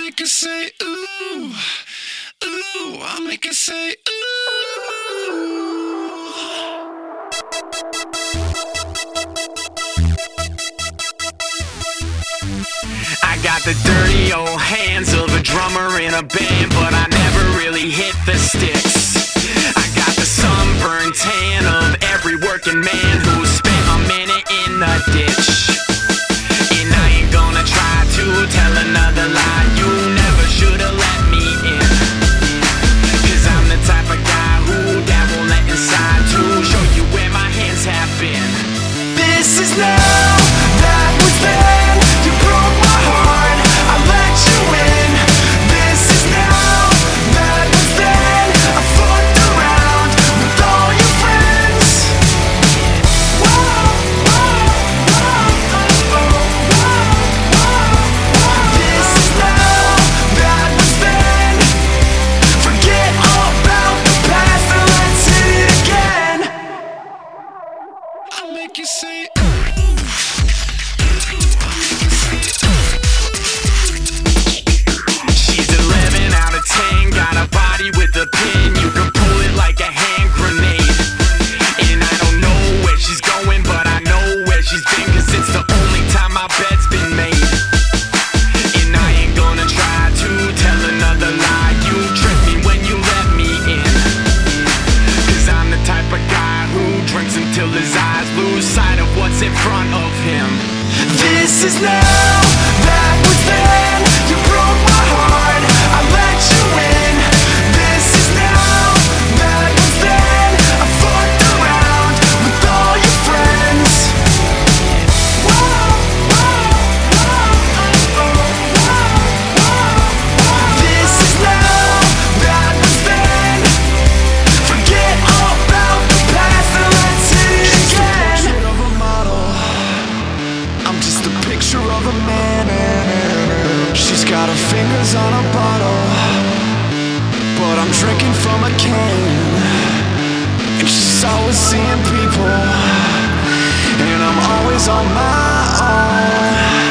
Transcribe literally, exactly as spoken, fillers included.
make her say ooh, ooh, I'll make her say ooh. I got the dirty old hands of a drummer in a band, but I never really hit the sticks. I got the sunburned tan of every working man who spent a minute in the ditch. And I ain't gonna try to tell another lie. You never should've let me in, 'cause I'm the type of guy who dad won't let inside to show you where my hands have been. This is now, that was then. You broke my heart, I let you in. This is now, that was then. I fucked around with all your friends. Whoa, whoa, whoa, whoa, whoa, whoa. This is now, that was then. Forget all about the past and let's hit it again. I'll make you say She's eleven out of ten, got a body with a pin. You can pull it like a hand grenade. And I don't know where she's going, but I know where she's been, 'cause it's the only time my bed's been made. And I ain't gonna try to tell another lie. You tricked me when you let me in, 'cause I'm the type of guy who drinks until his eyes lose sight of what's in front of him. This is now, that was then. You broke my heart, I let you in. This is now, that was then. I fucked around with all your friends. Whoa, whoa, whoa, whoa, whoa. This is now, that was then. Forget all about the past and let's hit it again. She's a portrait of a model, I'm just a picture of a man. She's got her fingers on a bottle, but I'm drinking from a can. And she's always seeing people, and I'm always on my own.